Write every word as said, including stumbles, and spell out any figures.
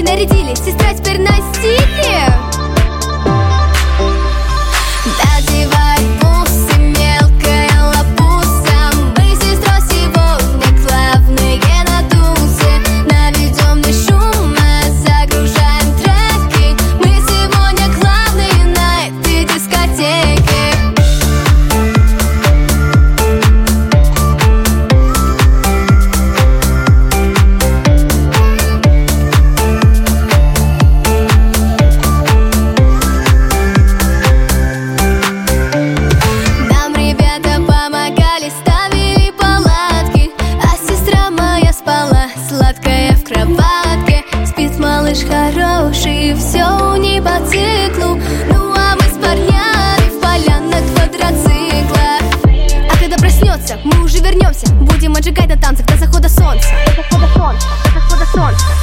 нарядили, сестра теперь на стиле. Надевай бусы, мелкая лапуса. Мы с сестрой сегодня главные надусы. Наведем на шум, загружаем треки. Мы сегодня главные на этой дискотеке. Сладкая в кроватке, спит малыш хороший, все не по циклу. Ну а мы с парнями в полях на квадроциклах. А когда проснется, мы уже вернемся, будем отжигать на танцах до захода солнца. До захода солнца, до захода солнца.